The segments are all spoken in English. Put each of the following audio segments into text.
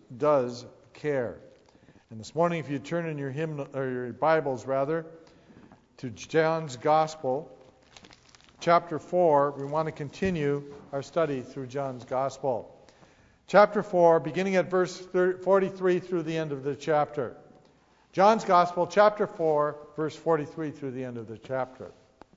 does care. And this morning, if you turn in your your Bibles to John's Gospel, chapter 4, we want to continue our study through John's Gospel. Chapter 4, beginning at verse 43 through the end of the chapter. John's Gospel, chapter 4, verse 43 through the end of the chapter.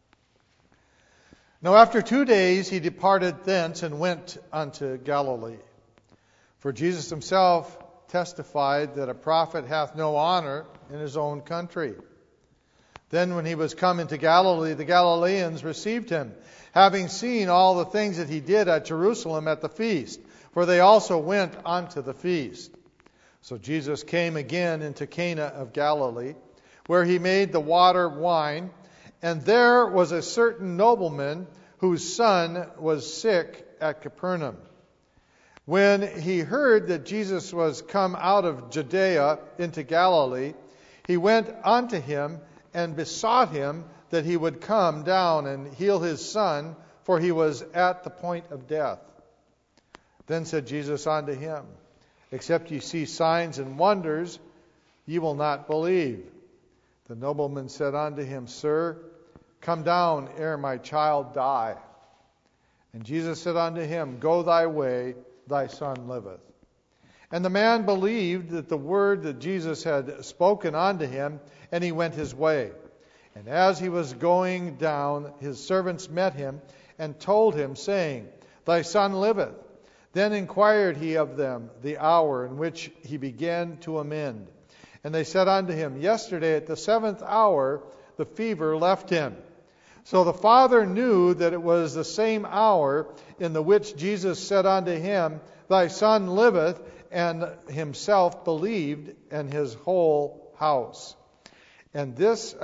Now after 2 days he departed thence and went unto Galilee. For Jesus himself testified that a prophet hath no honor in his own country. Then when he was come into Galilee, the Galileans received him, having seen all the things that he did at Jerusalem at the feast, for they also went unto the feast. So Jesus came again into Cana of Galilee, where he made the water wine, and there was a certain nobleman whose son was sick at Capernaum. When he heard that Jesus was come out of Judea into Galilee, he went unto him and besought him that he would come down and heal his son, for he was at the point of death. Then said Jesus unto him, Except ye see signs and wonders, ye will not believe. The nobleman said unto him, Sir, come down ere my child die. And Jesus said unto him, Go thy way, thy son liveth. And the man believed that the word that Jesus had spoken unto him, and he went his way. And as he was going down, his servants met him, and told him, saying, Thy son liveth. Then inquired he of them the hour in which he began to amend. And they said unto him, Yesterday at the 7th hour the fever left him. So the father knew that it was the same hour in the which Jesus said unto him, Thy son liveth, and himself believed, and his whole house. And this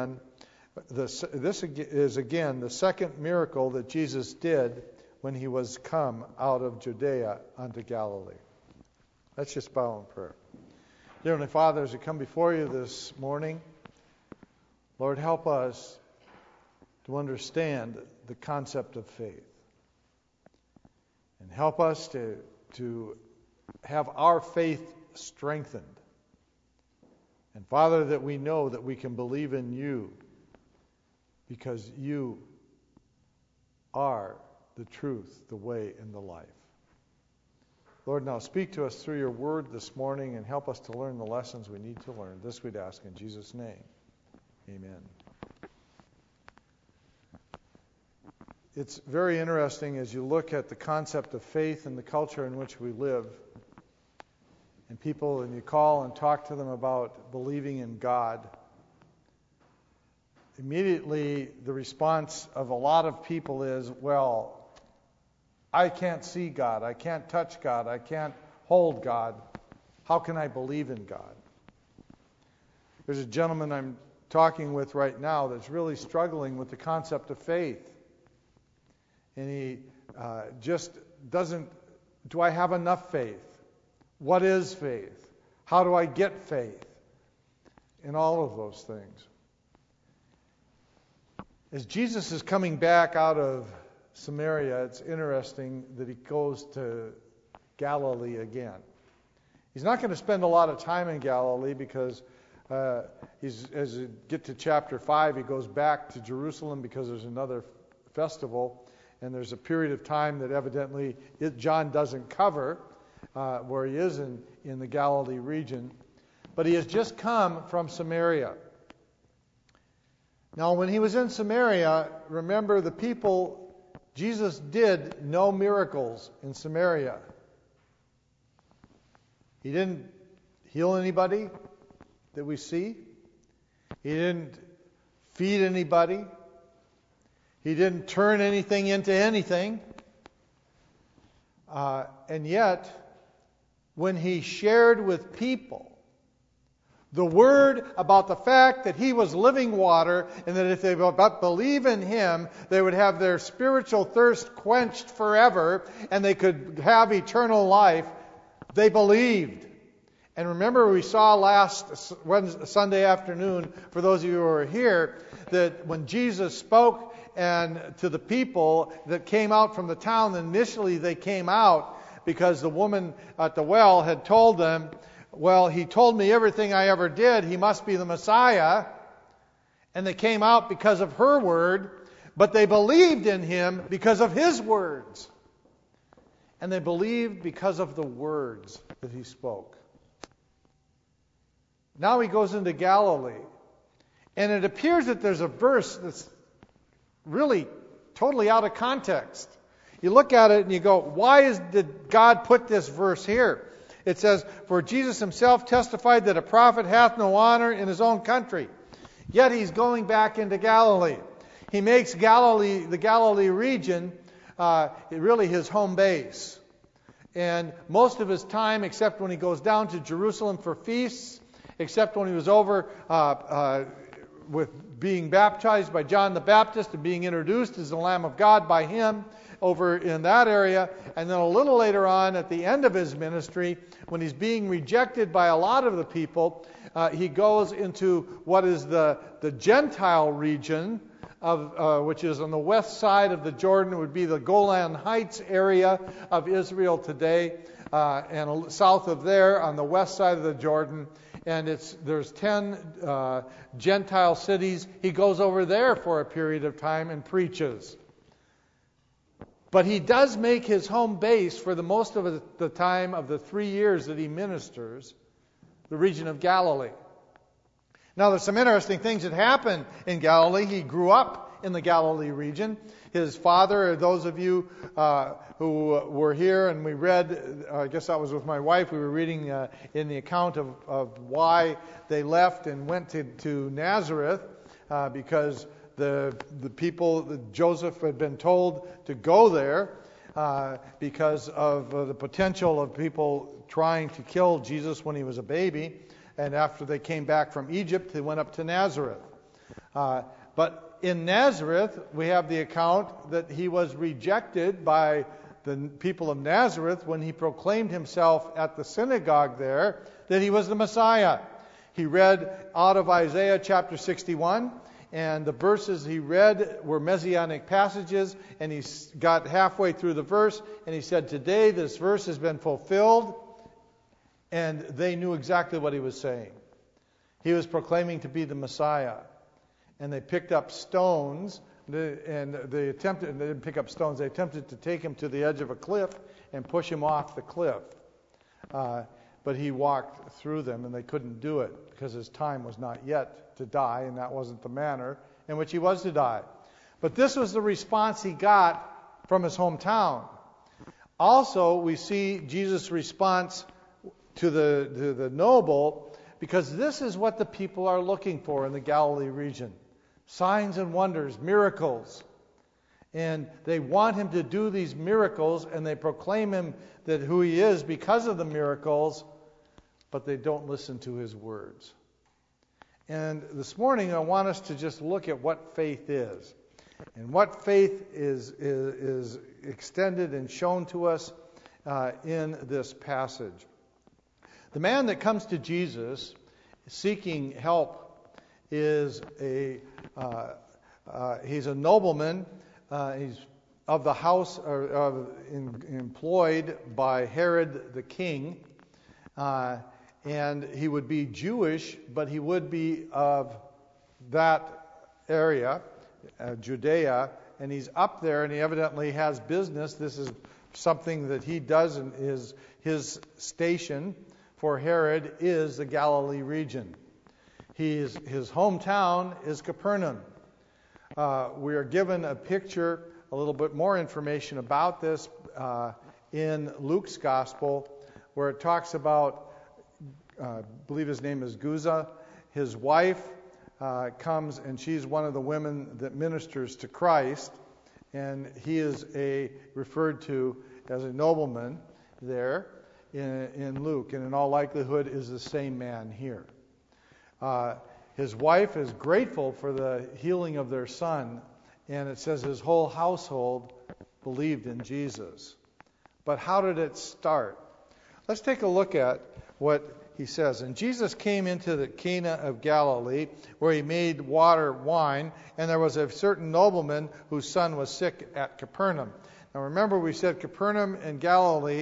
is again the second miracle that Jesus did when he was come out of Judea unto Galilee. Let's just bow in prayer. Dear Heavenly Father, as we come before you this morning, Lord, help us to understand the concept of faith. And help us to have our faith strengthened. And Father, that we know that we can believe in you because you are the truth, the way, and the life. Lord, now speak to us through your word this morning and help us to learn the lessons we need to learn. This we'd ask in Jesus' name. Amen. It's very interesting as you look at the concept of faith and the culture in which we live. And people, and you call and talk to them about believing in God. Immediately, the response of a lot of people is, well, I can't see God. I can't touch God. I can't hold God. How can I believe in God? There's a gentleman I'm talking with right now that's really struggling with the concept of faith. And he just doesn't, do I have enough faith? What is faith? How do I get faith? And all of those things. As Jesus is coming back out of Samaria, it's interesting that he goes to Galilee again. He's not going to spend a lot of time in Galilee because as you get to chapter 5, he goes back to Jerusalem because there's another festival. And there's a period of time that evidently John doesn't cover where he is in the Galilee region. But he has just come from Samaria. Now, when he was in Samaria, remember the people, Jesus did no miracles in Samaria. He didn't heal anybody that we see. He didn't feed anybody. He didn't turn anything into anything. And yet, when he shared with people the word about the fact that he was living water and that if they but believe in him, they would have their spiritual thirst quenched forever and they could have eternal life, they believed. And remember, we saw last Sunday afternoon, for those of you who were here, that when Jesus spoke and to the people that came out from the town, initially they came out because the woman at the well had told them, well, he told me everything I ever did. He must be the Messiah. And they came out because of her word, but they believed in him because of his words. And they believed because of the words that he spoke. Now he goes into Galilee. And it appears that there's a verse that's really totally out of context. You look at it and you go, why did God put this verse here? It says, for Jesus himself testified that a prophet hath no honor in his own country. Yet he's going back into Galilee. He makes Galilee, the Galilee region, really his home base. And most of his time, except when he goes down to Jerusalem for feasts, except when he was over with being baptized by John the Baptist and being introduced as the Lamb of God by him over in that area. And then a little later on, at the end of his ministry, when he's being rejected by a lot of the people, he goes into what is the Gentile region, which is on the west side of the Jordan. It would be the Golan Heights area of Israel today, and south of there on the west side of the Jordan. And there's 10 Gentile cities. He goes over there for a period of time and preaches. But he does make his home base for the most of the time of the 3 years that he ministers, the region of Galilee. Now, there's some interesting things that happen in Galilee. He grew up in the Galilee region. His father, those of you who were here and we read, I guess that was with my wife, we were reading in the account of why they left and went to Nazareth, because the people, Joseph had been told to go there because of the potential of people trying to kill Jesus when he was a baby. And after they came back from Egypt, they went up to Nazareth. But in Nazareth, we have the account that he was rejected by the people of Nazareth when he proclaimed himself at the synagogue there that he was the Messiah. He read out of Isaiah chapter 61, and the verses he read were messianic passages, and he got halfway through the verse, and he said, today this verse has been fulfilled, and they knew exactly what he was saying. He was proclaiming to be the Messiah. And they picked up stones, and they didn't pick up stones, they attempted to take him to the edge of a cliff and push him off the cliff. But he walked through them, and they couldn't do it because his time was not yet to die, and that wasn't the manner in which he was to die. But this was the response he got from his hometown. Also, we see Jesus' response to the noble, because this is what the people are looking for in the Galilee region. Signs and wonders, miracles. And they want him to do these miracles, and they proclaim him that who he is because of the miracles, but they don't listen to his words. And this morning I want us to just look at what faith is. And what faith is extended and shown to us in this passage. The man that comes to Jesus seeking help is he's a nobleman. He's of the house employed by Herod the king, and he would be Jewish, but he would be of that area, Judea, and he's up there, and he evidently has business. This is something that he does in his station for Herod is the Galilee region. His hometown is Capernaum. We are given a picture, a little bit more information about this in Luke's Gospel, where it talks about, I believe his name is Guza. His wife comes, and she's one of the women that ministers to Christ, and he is referred to as a nobleman there in Luke, and in all likelihood is the same man here. His wife is grateful for the healing of their son, and it says his whole household believed in Jesus. But how did it start? Let's take a look at what he says. And Jesus came into the Cana of Galilee, where he made water wine, and there was a certain nobleman whose son was sick at Capernaum. Now remember, we said Capernaum and Galilee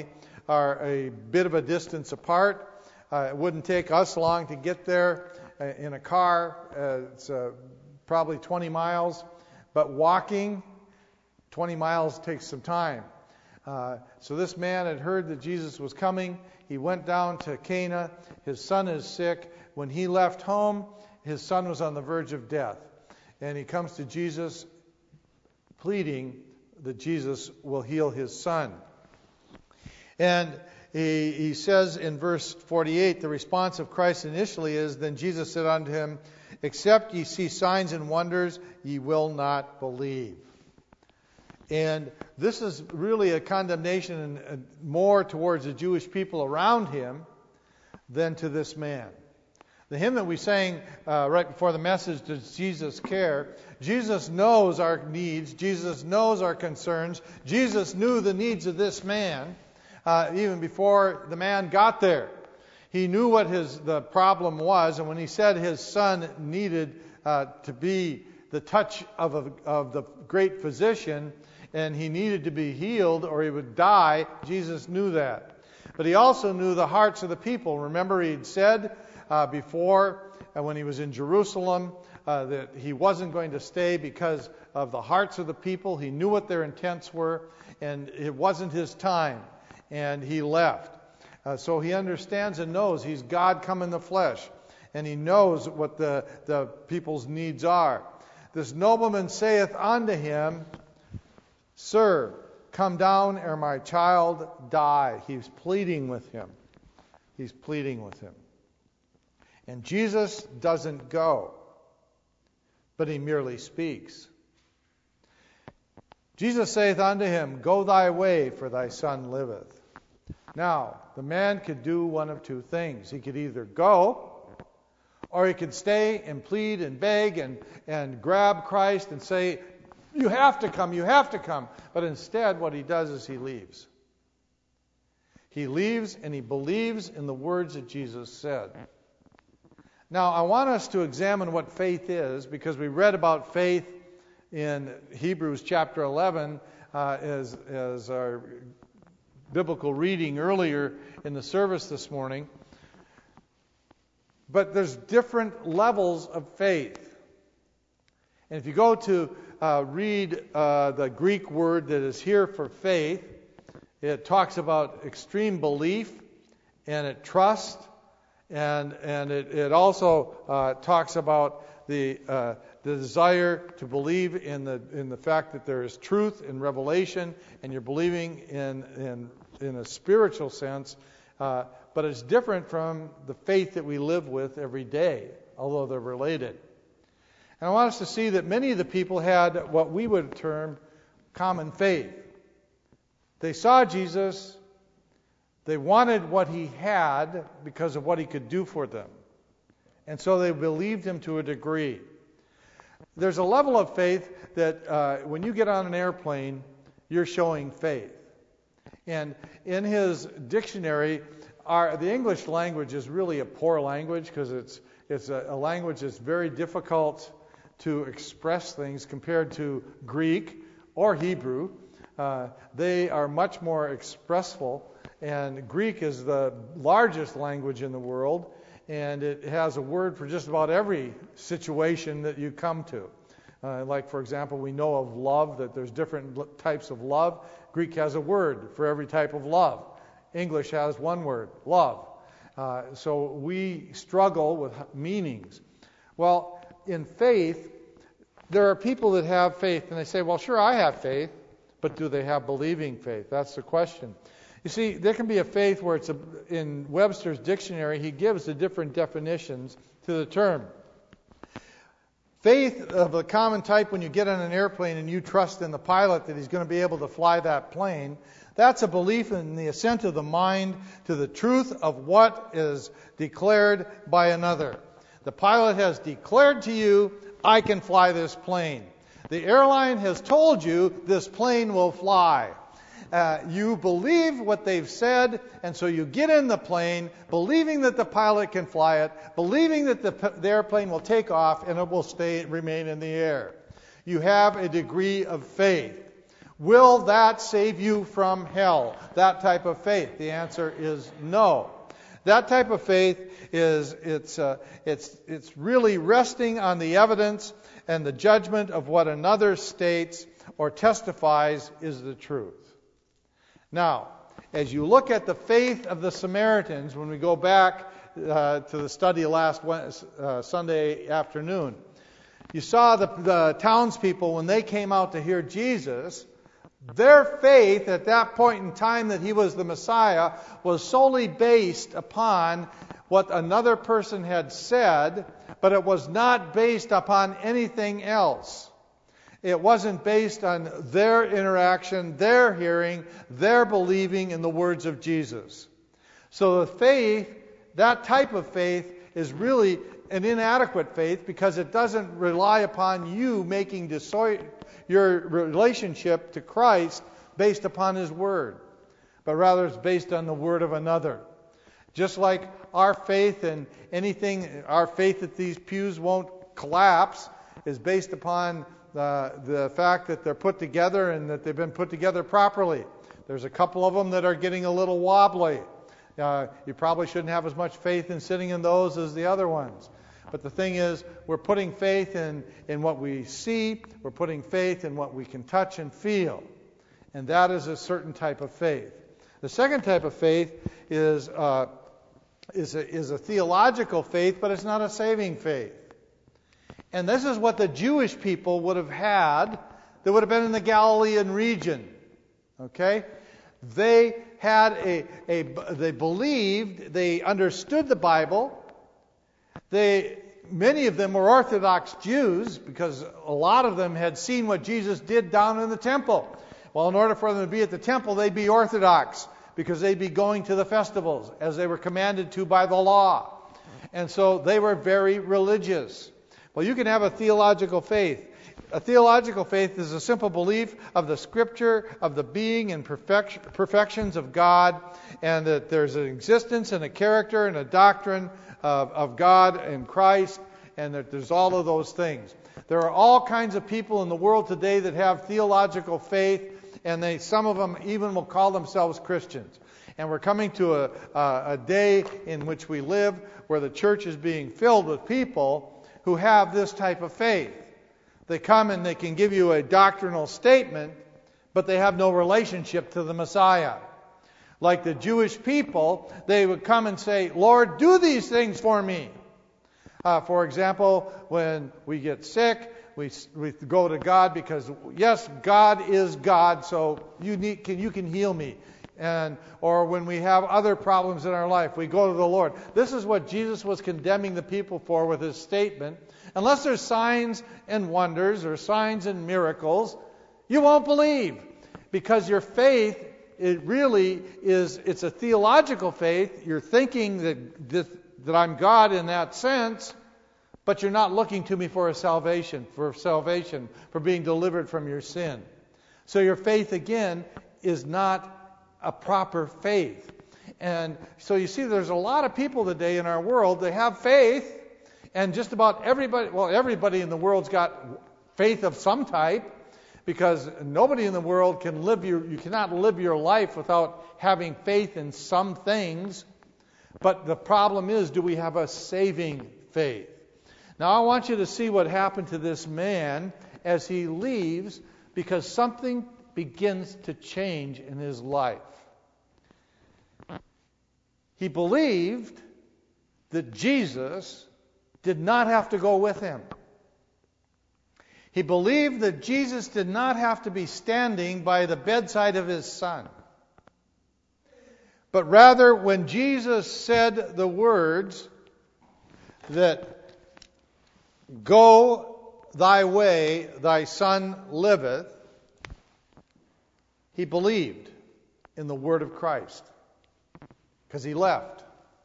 are a bit of a distance apart. It wouldn't take us long to get there in a car. It's probably 20 miles. But walking, 20 miles takes some time. So this man had heard that Jesus was coming. He went down to Cana. His son is sick. When he left home, his son was on the verge of death. And he comes to Jesus pleading that Jesus will heal his son. And he says in verse 48, the response of Christ initially is, "Then Jesus said unto him, Except ye see signs and wonders, ye will not believe." And this is really a condemnation and more towards the Jewish people around him than to this man. The hymn that we sang right before the message, "Does Jesus Care?" Jesus knows our needs. Jesus knows our concerns. Jesus knew the needs of this man even before the man got there. He knew what the problem was, and when he said his son needed to be the touch of the great physician, and he needed to be healed or he would die, Jesus knew that. But he also knew the hearts of the people. Remember, he'd said before, when he was in Jerusalem, that he wasn't going to stay because of the hearts of the people. He knew what their intents were, and it wasn't his time, and he left. So he understands and knows he's God come in the flesh, and he knows what the people's needs are. This nobleman saith unto him, "Sir, come down ere my child die." He's pleading with him. He's pleading with him. And Jesus doesn't go, but he merely speaks. Jesus saith unto him, "Go thy way, for thy son liveth." Now, the man could do one of two things. He could either go, or he could stay and plead and beg and grab Christ and say, "You have to come, you have to come." But instead, what he does is he leaves. He leaves and he believes in the words that Jesus said. Now, I want us to examine what faith is, because we read about faith in Hebrews chapter 11 as our biblical reading earlier in the service this morning. But there's different levels of faith. And if you go to read the Greek word that is here for faith, it talks about extreme belief, and it trust, and it also talks about the desire to believe in the fact that there is truth in revelation, and you're believing in a spiritual sense, but it's different from the faith that we live with every day, although they're related. And I want us to see that many of the people had what we would term common faith. They saw Jesus. They wanted what he had because of what he could do for them. And so they believed him to a degree. There's a level of faith that when you get on an airplane, you're showing faith. And in his dictionary, the English language is really a poor language, because it's a language that's very difficult to express things compared to Greek or Hebrew. They are much more expressful, and Greek is the largest language in the world, and it has a word for just about every situation that you come to. Like, for example, we know of love, that there's different types of love. Greek has a word for every type of love. English has one word, love. So we struggle with meanings. Well, in faith, there are people that have faith, and they say, "Well, sure, I have faith," but do they have believing faith? That's the question. You see, there can be a faith where it's in Webster's dictionary, he gives the different definitions to the term. Faith of the common type, when you get on an airplane and you trust in the pilot that he's going to be able to fly that plane, that's a belief in the assent of the mind to the truth of what is declared by another. The pilot has declared to you, "I can fly this plane." The airline has told you this plane will fly. You believe what they've said, and so you get in the plane, believing that the pilot can fly it, believing that the airplane will take off and it will remain in the air. You have a degree of faith. Will that save you from hell? That type of faith. The answer is no. That type of faith it's really resting on the evidence and the judgment of what another states or testifies is the truth. Now, as you look at the faith of the Samaritans, when we go back to the study last Sunday afternoon, you saw the townspeople, when they came out to hear Jesus, their faith at that point in time that he was the Messiah was solely based upon what another person had said, but it was not based upon anything else. It wasn't based on their interaction, their hearing, their believing in the words of Jesus. So the faith, that type of faith, is really an inadequate faith because it doesn't rely upon you making your relationship to Christ based upon His Word, but rather it's based on the word of another. Just like our faith and our faith that these pews won't collapse is based upon the fact that they're put together and that they've been put together properly. There's a couple of them that are getting a little wobbly. You probably shouldn't have as much faith in sitting in those as the other ones. But the thing is, we're putting faith in what we see. We're putting faith in what we can touch and feel. And that is a certain type of faith. The second type of faith is a theological faith, but it's not a saving faith. And this is what the Jewish people would have had that would have been in the Galilean region. Okay? They had they believed, they understood the Bible. Many of them were Orthodox Jews because a lot of them had seen what Jesus did down in the temple. Well, in order for them to be at the temple, they'd be Orthodox because they'd be going to the festivals as they were commanded to by the law. And so they were very religious. Well, you can have a theological faith. A theological faith is a simple belief of the Scripture, of the being and perfections of God, and that there's an existence and a character and a doctrine of God and Christ, and that there's all of those things. There are all kinds of people in the world today that have theological faith, and some of them even will call themselves Christians. And we're coming to a day in which we live where the church is being filled with people who have this type of faith. They come and they can give you a doctrinal statement, but they have no relationship to the Messiah. Like the Jewish people, they would come and say, Lord, do these things for me. For example, when we get sick, we go to God because, yes, God is God, so you can heal me. Or when we have other problems in our life, we go to the Lord. This is what Jesus was condemning the people for with his statement. Unless there's signs and wonders or signs and miracles, you won't believe. Because your faith, it's a theological faith. You're thinking that I'm God in that sense, but you're not looking to me for salvation, for being delivered from your sin. So your faith, again, is not a proper faith. And so you see, there's a lot of people today in our world, they have faith, and just about everybody in the world's got faith of some type, because nobody in the world you cannot live your life without having faith in some things. But the problem is, do we have a saving faith? Now I want you to see what happened to this man as he leaves, because something begins to change in his life. He believed that Jesus did not have to go with him. He believed that Jesus did not have to be standing by the bedside of his son. But rather, when Jesus said the words that, "Go thy way, thy son liveth," he believed in the word of Christ, because he left.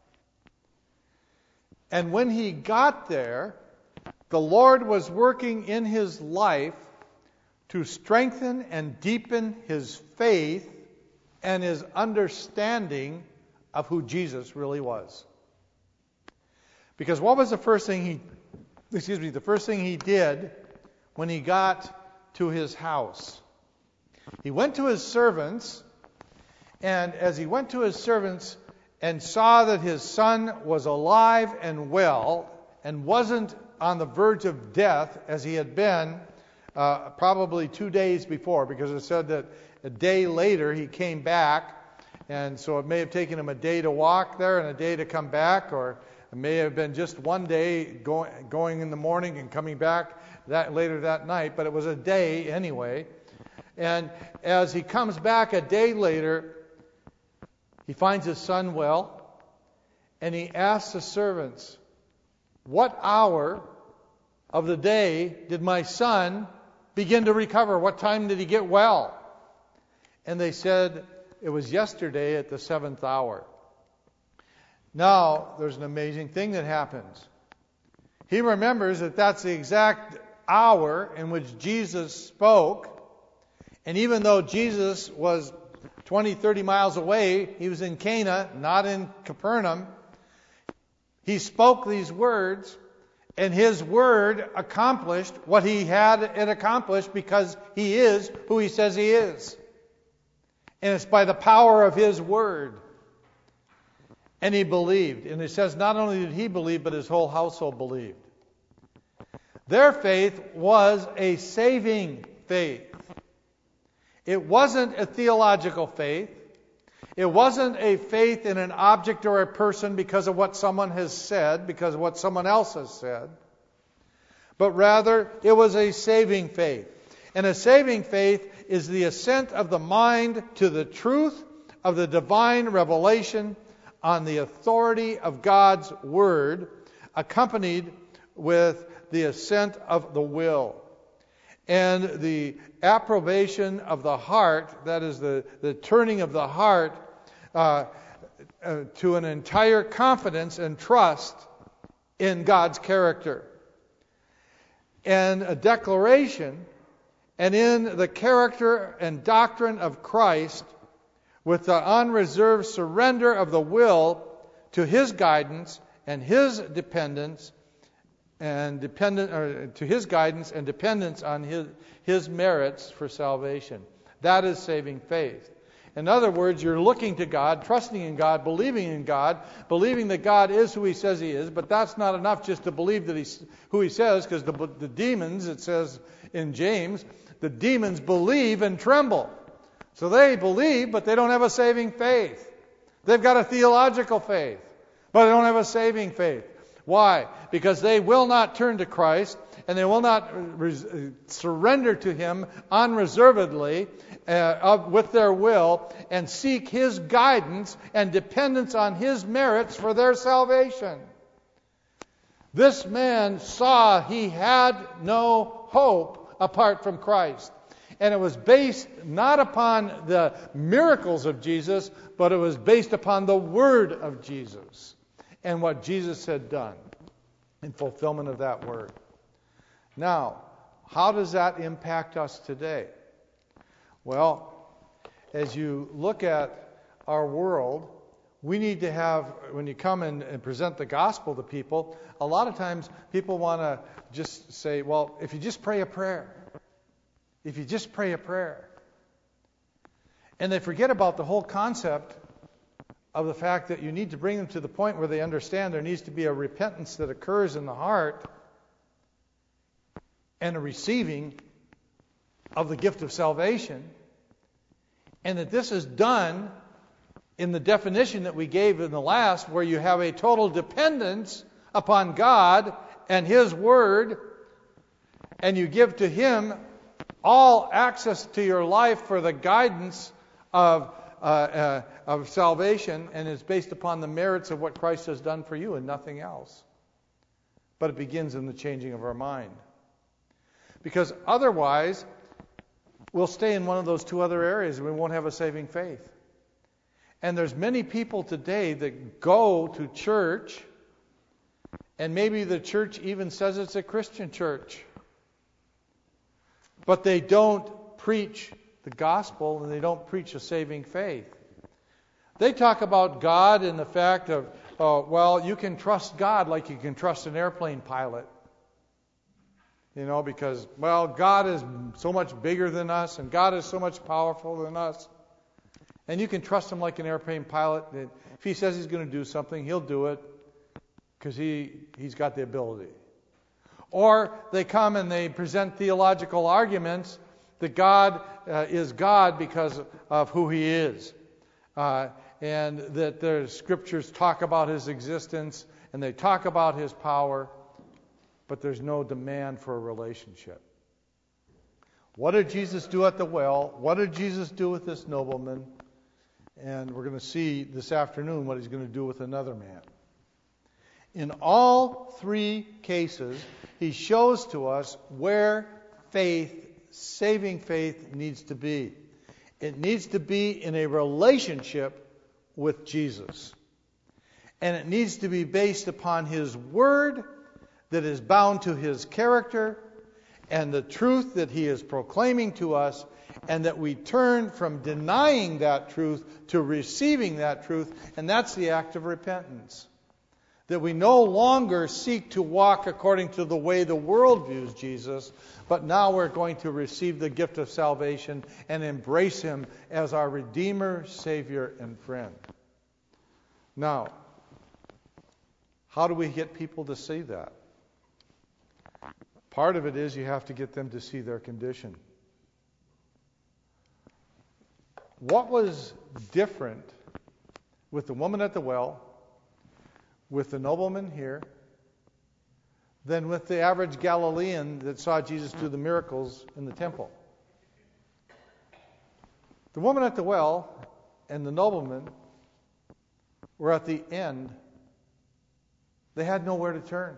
And when he got there, the Lord was working in his life to strengthen and deepen his faith and his understanding of who Jesus really was. Because what was the first thing he did when he got to his house? He went to his servants, and as he went to his servants and saw that his son was alive and well and wasn't on the verge of death as he had been probably 2 days before, because it said that a day later he came back, and so it may have taken him a day to walk there and a day to come back, or it may have been just one day going in the morning and coming back later that night, but it was a day anyway. And as he comes back a day later, he finds his son well, and he asks the servants, "What hour of the day did my son begin to recover? What time did he get well?" And they said, "It was yesterday at the 7th hour." Now, there's an amazing thing that happens. He remembers that that's the exact hour in which Jesus spoke. And even though Jesus was 20, 30 miles away, he was in Cana, not in Capernaum, he spoke these words, and his word accomplished what he had it accomplished, because he is who he says he is. And it's by the power of his word. And he believed. And it says not only did he believe, but his whole household believed. Their faith was a saving faith. It wasn't a theological faith. It wasn't a faith in an object or a person because of what someone has said, because of what someone else has said. But rather, it was a saving faith. And a saving faith is the assent of the mind to the truth of the divine revelation on the authority of God's word, accompanied with the assent of the will. And the approbation of the heart, that is the turning of the heart to an entire confidence and trust in God's character. And a declaration, and in the character and doctrine of Christ, with the unreserved surrender of the will to His guidance and His dependence, to His guidance and dependence on His merits for salvation. That is saving faith. In other words, you're looking to God, trusting in God, believing that God is who He says He is, but that's not enough just to believe that He's who He says, because the demons, it says in James, the demons believe and tremble. So they believe, but they don't have a saving faith. They've got a theological faith, but they don't have a saving faith. Why? Because they will not turn to Christ, and they will not surrender to Him unreservedly with their will, and seek His guidance and dependence on His merits for their salvation. This man saw he had no hope apart from Christ. And it was based not upon the miracles of Jesus, but it was based upon the word of Jesus and what Jesus had done in fulfillment of that word. Now, how does that impact us today? Well, as you look at our world, we need to have, when you come and present the gospel to people, a lot of times people want to just say, well, if you just pray a prayer. If you just pray a prayer. And they forget about the whole concept of the fact that you need to bring them to the point where they understand there needs to be a repentance that occurs in the heart and a receiving of the gift of salvation. And that this is done in the definition that we gave in the last, where you have a total dependence upon God and His Word, and you give to Him all access to your life for the guidance of salvation, and it's based upon the merits of what Christ has done for you and nothing else. But it begins in the changing of our mind. Because otherwise, we'll stay in one of those two other areas and we won't have a saving faith. And there's many people today that go to church, and maybe the church even says it's a Christian church, but they don't preach the gospel and they don't preach a saving faith. They talk about God in the fact of, well, you can trust God like you can trust an airplane pilot. Because, God is so much bigger than us, and God is so much powerful than us. And you can trust him like an airplane pilot. If he says he's going to do something, he'll do it because he's got the ability. Or they come and they present theological arguments that God is God because of who he is. And that the scriptures talk about his existence and they talk about his power, but there's no demand for a relationship. What did Jesus do at the well? What did Jesus do with this nobleman? And we're going to see this afternoon what he's going to do with another man. In all three cases, he shows to us where saving faith needs to be. It needs to be in a relationship with Jesus. And it needs to be based upon his word that is bound to his character and the truth that he is proclaiming to us, and that we turn from denying that truth to receiving that truth, and that's the act of repentance. That we no longer seek to walk according to the way the world views Jesus, but now we're going to receive the gift of salvation and embrace him as our Redeemer, Savior, and friend. Now, how do we get people to see that? Part of it is you have to get them to see their condition. What was different with the woman at the well, with the nobleman here, than with the average Galilean that saw Jesus do the miracles in the temple? The woman at the well and the nobleman were at the end. They had nowhere to turn.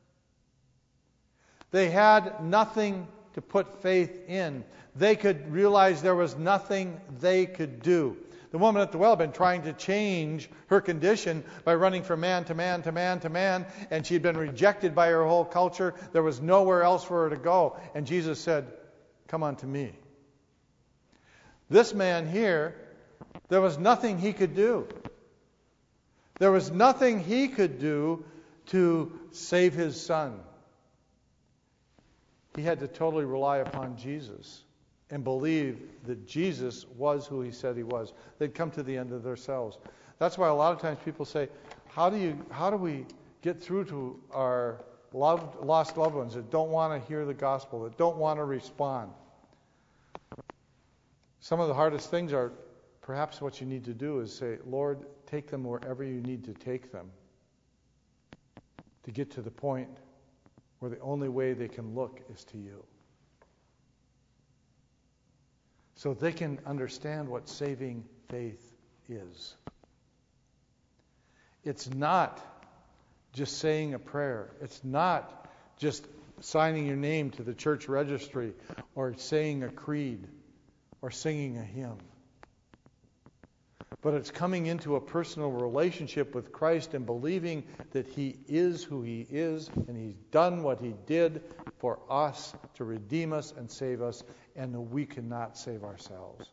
They had nothing to put faith in. They could realize there was nothing they could do. The woman at the well had been trying to change her condition by running from man to man to man to man, and she'd been rejected by her whole culture. There was nowhere else for her to go. And Jesus said, "Come unto me." This man here, there was nothing he could do. There was nothing he could do to save his son. He had to totally rely upon Jesus and believe that Jesus was who he said he was. They'd come to the end of themselves. That's why a lot of times people say, how do we get through to our lost loved ones that don't want to hear the gospel, that don't want to respond? Some of the hardest things are perhaps what you need to do is say, Lord, take them wherever you need to take them to get to the point where the only way they can look is to you. So they can understand what saving faith is. It's not just saying a prayer. It's not just signing your name to the church registry or saying a creed or singing a hymn. But it's coming into a personal relationship with Christ and believing that he is who he is and he's done what he did for us to redeem us and save us, and that we cannot save ourselves.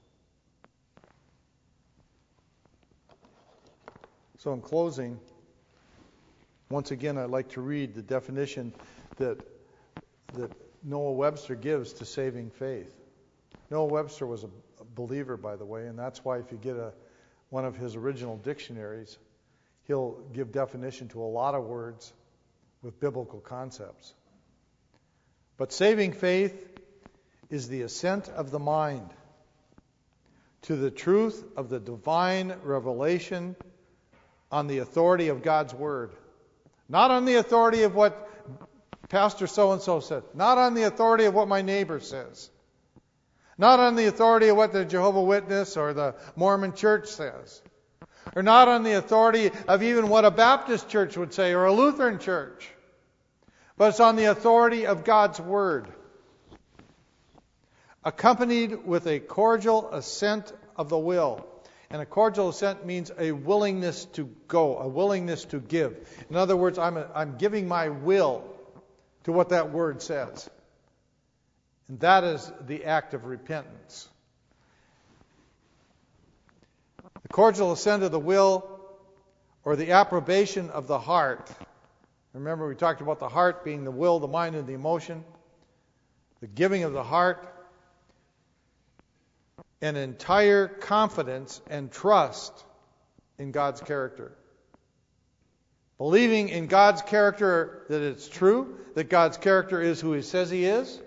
So in closing, once again, I'd like to read the definition that Noah Webster gives to saving faith. Noah Webster was a believer, by the way, and that's why if you get one of his original dictionaries, he'll give definition to a lot of words with biblical concepts. But saving faith is the assent of the mind to the truth of the divine revelation on the authority of God's word. Not on the authority of what Pastor so-and-so said. Not on the authority of what my neighbor says. Not on the authority of what the Jehovah's Witness or the Mormon church says. Or not on the authority of even what a Baptist church would say or a Lutheran church. But it's on the authority of God's word. Accompanied with a cordial assent of the will. And a cordial assent means a willingness to go, a willingness to give. In other words, I'm giving my will to what that word says. And that is the act of repentance. The cordial assent of the will, or the approbation of the heart. Remember, we talked about the heart being the will, the mind, and the emotion. the giving of the heart, an entire confidence and trust in God's character. Believing in God's character that it's true, that God's character is who He says He is.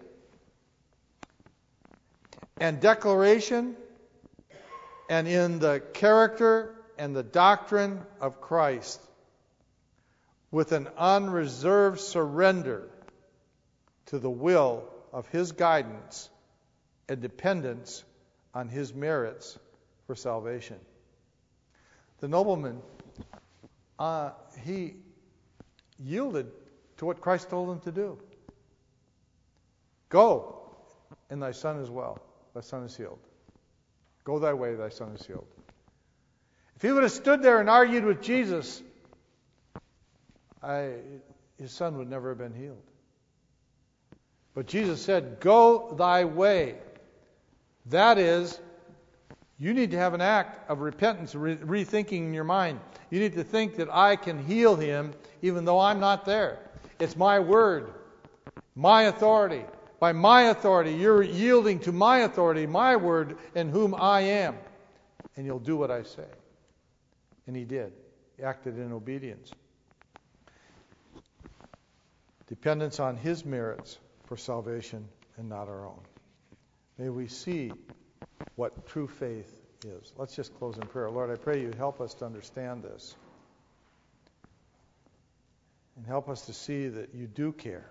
And declaration and in the character and the doctrine of Christ with an unreserved surrender to the will of His guidance and dependence on His merits for salvation. The nobleman, he yielded to what Christ told him to do. Go, and thy son is well. Thy son is healed. Go thy way, thy son is healed. If he would have stood there and argued with Jesus, his son would never have been healed. But Jesus said, go thy way. That is, you need to have an act of repentance, rethinking in your mind. You need to think that I can heal him even though I'm not there. It's my word, my authority. By my authority, you're yielding to my authority, my word, in whom I am. And you'll do what I say. And he did. He acted in obedience. Dependence on his merits for salvation and not our own. May we see what true faith is. Let's just close in prayer. Lord, I pray you help us to understand this. And help us to see that you do care.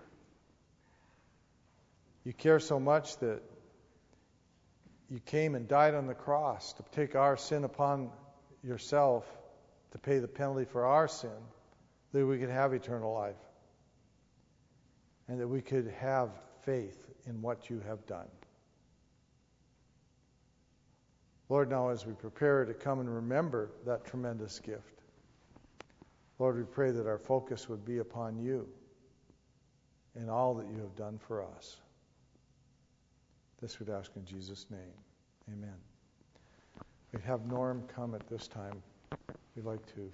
You care so much that you came and died on the cross to take our sin upon yourself, to pay the penalty for our sin, that we could have eternal life. And that we could have faith in what you have done. Lord, now as we prepare to come and remember that tremendous gift, Lord, we pray that our focus would be upon you and all that you have done for us. This we'd ask in Jesus' name. Amen. We'd have Norm come at this time. We'd like to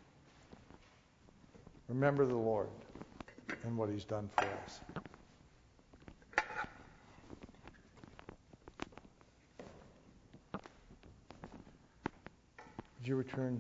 remember the Lord and what he's done for us. Would you return